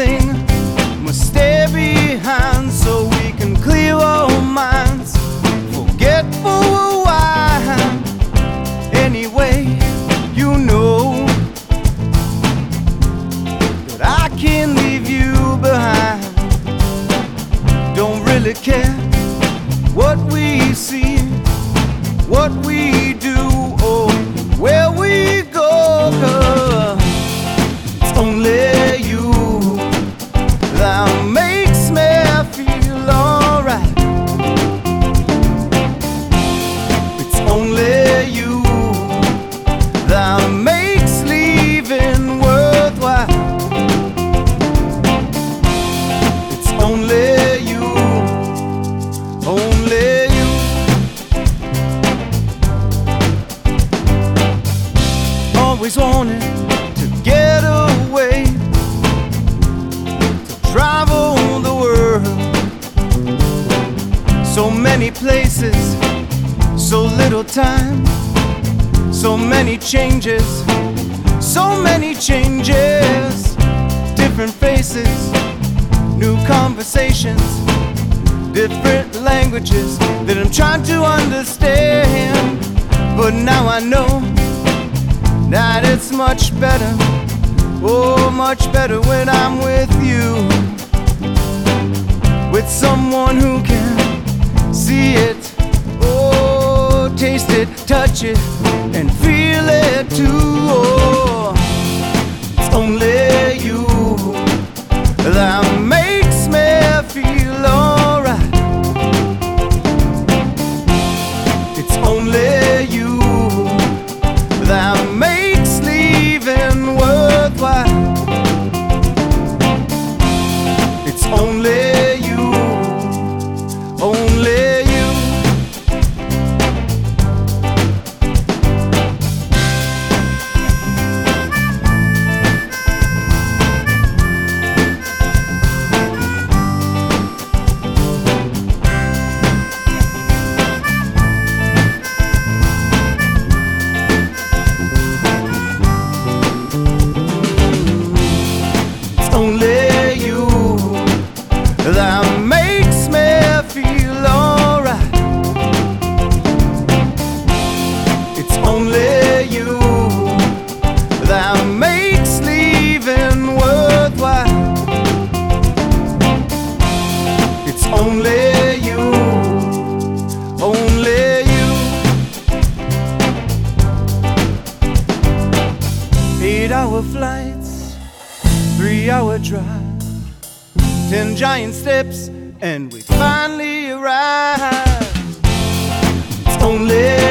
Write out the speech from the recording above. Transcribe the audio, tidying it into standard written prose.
everything must stay behind so we can clear our minds, forget for a while. Anyway, you know that I can't leave you behind. Don't really care what we see, what we do, or where we go, 'cause it's only you that makes me feel alright. It's only you that makes leaving worthwhile. It's only you, only you. Always wanted to get away, to travel the world. So many places, so little time, so many changes, so many changes. Different faces, new conversations, different languages that I'm trying to understand. But now I know that it's much better, oh, much better when I'm with you, with someone who can see it, oh, taste it, touch it, and feel it too. Oh, it's only you that makes me feel alright. It's only you that makes leaving worthwhile. It's only you, only you. Only you that makes me feel alright. It's only you that makes leaving worthwhile. It's only you, only you. 8-hour flights, 3-hour drive, 10 giant steps, and we finally arrived. It's only